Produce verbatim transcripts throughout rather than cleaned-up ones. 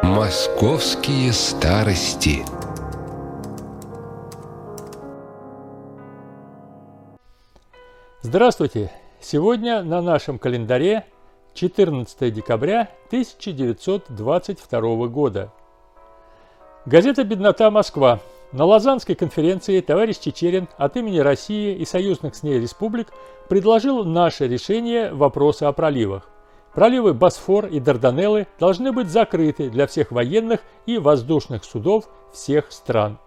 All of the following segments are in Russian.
Московские старости. Здравствуйте! Сегодня на нашем календаре четырнадцатое декабря тысяча девятьсот двадцать второго года. Газета «Беднота. Москва». На Лозаннской конференции товарищ Чичерин от имени России и союзных с ней республик предложил наше решение вопроса о проливах. Проливы Босфор и Дарданеллы должны быть закрыты для всех военных и воздушных судов всех стран.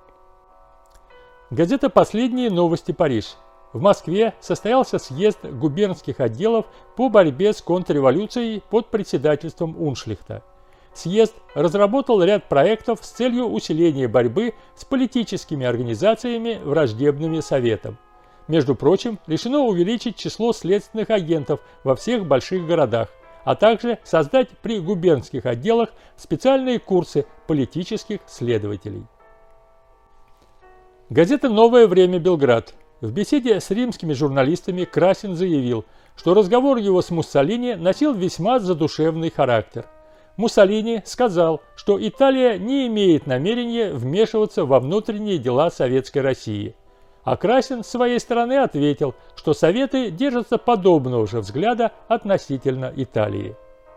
Газета «Последние новости. Париж». В Москве состоялся съезд губернских отделов по борьбе с контрреволюцией под председательством Уншлихта. Съезд разработал ряд проектов с целью усиления борьбы с политическими организациями, враждебными Советам. Между прочим, решено увеличить число следственных агентов во всех больших городах, а также создать при губернских отделах специальные курсы политических следователей. Газета «Новое время. Белград». В беседе с римскими журналистами Красин заявил, что разговор его с Муссолини носил весьма задушевный характер. Муссолини сказал, что Италия не имеет намерения вмешиваться во внутренние дела Советской России. А Красин с своей стороны ответил, что Советы держатся подобного же взгляда относительно Италии.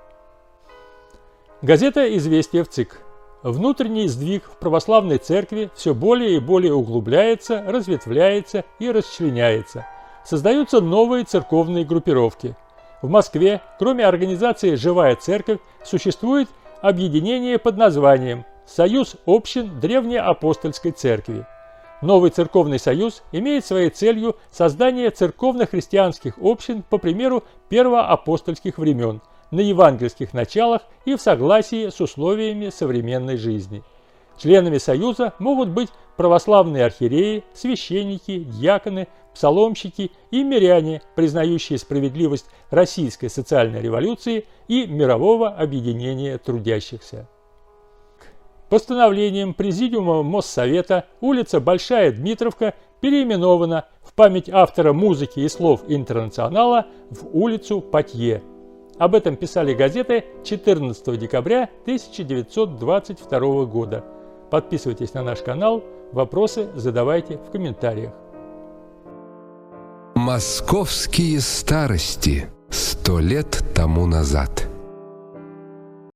Газета «Известия» в ЦИК. Внутренний сдвиг в православной церкви все более и более углубляется, разветвляется и расчленяется. Создаются новые церковные группировки. В Москве, кроме организации «Живая церковь», существует объединение под названием «Союз общин Древнеапостольской церкви». Новый церковный союз имеет своей целью создание церковно-христианских общин по примеру первоапостольских времен, на евангельских началах и в согласии с условиями современной жизни. Членами союза могут быть православные архиереи, священники, диаконы, псаломщики и миряне, признающие справедливость российской социальной революции и мирового объединения трудящихся. Постановлением Президиума Моссовета улица Большая Дмитровка переименована в память автора музыки и слов «Интернационала» в улицу Патье. Об этом писали газеты четырнадцатого декабря тысяча девятьсот двадцать второго года. Подписывайтесь на наш канал, вопросы задавайте в комментариях. Московские старости. Сто лет тому назад.